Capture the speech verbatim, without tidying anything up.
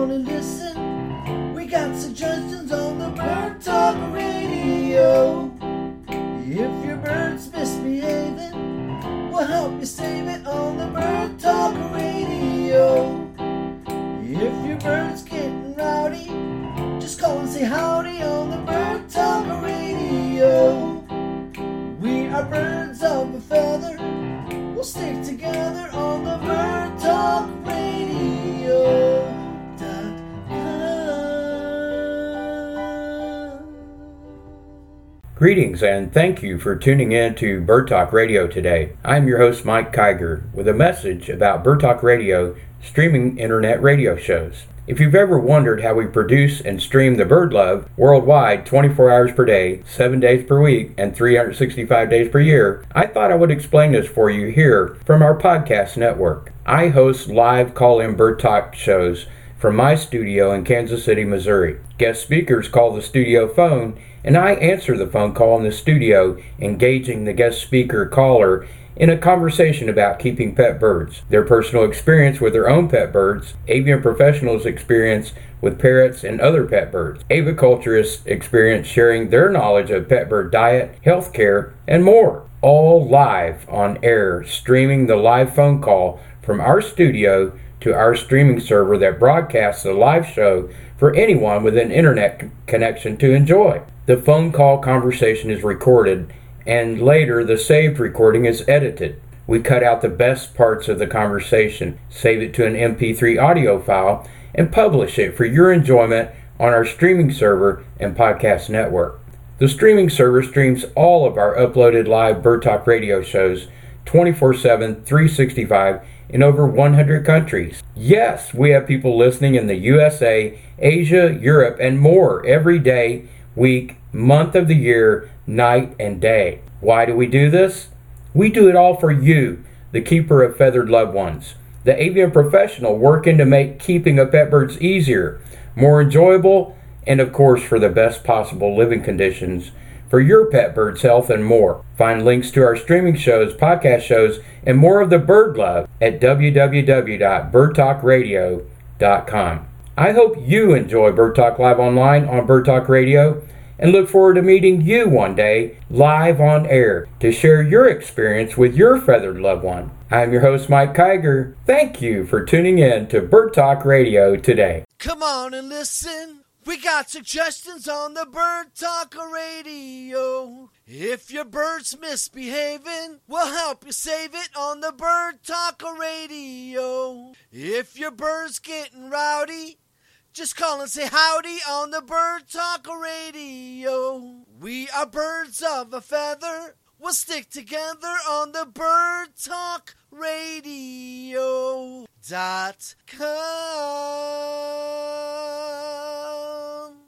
on and listen. We got suggestions on the Bird Talk Radio. If your bird's misbehaving, we'll help you save it on the Bird Talk Radio. If your bird's getting rowdy, just call and say howdy on the Bird Talk Radio. We are birds of a feather, we'll stick together on the Bird Talk Radio. Greetings and thank you for tuning in to Bird Talk Radio today. I'm your host Mike Kiger with a message about Bird Talk Radio streaming internet radio shows. If you've ever wondered how we produce and stream the bird love worldwide twenty-four hours per day, seven days per week, and three hundred sixty-five days per year, I thought I would explain this for you here from our podcast network. I host live call-in bird talk shows from my studio in Kansas City, Missouri. Guest speakers call the studio phone, and I answer the phone call in the studio, engaging the guest speaker caller in a conversation about keeping pet birds, their personal experience with their own pet birds, avian professionals' experience with parrots and other pet birds, aviculturists' experience sharing their knowledge of pet bird diet, health care, and more. All live on air, streaming the live phone call from our studio to our streaming server that broadcasts the live show for anyone with an internet c- connection to enjoy. The phone call conversation is recorded, and later the saved recording is edited. We cut out the best parts of the conversation, save it to an M P three audio file, and publish it for your enjoyment on our streaming server and podcast network. The streaming server streams all of our uploaded live Bird Talk Radio shows twenty-four seven, three sixty-five in over one hundred countries. Yes, we have people listening in the U S A, Asia, Europe, and more every day, week, month of the year, night and day. Why do we do this? We do it all for you, the keeper of feathered loved ones, the avian professional working to make keeping of pet birds easier, more enjoyable, and of course for the best possible living conditions for your pet bird's health and more. Find links to our streaming shows, podcast shows, and more of the bird love at w w w dot bird talk radio dot com. I hope you enjoy Bird Talk Live online on Bird Talk Radio, and look forward to meeting you one day live on air to share your experience with your feathered loved one. I'm your host Mike Kiger. Thank you for tuning in to Bird Talk Radio today. Come on and listen. We got suggestions on the Bird Talk Radio. If your bird's misbehaving, we'll help you save it on the Bird Talk Radio. If your bird's getting rowdy, just call and say howdy on the Bird Talk Radio. We are birds of a feather, we'll stick together on the Bird Talk Radio dot com.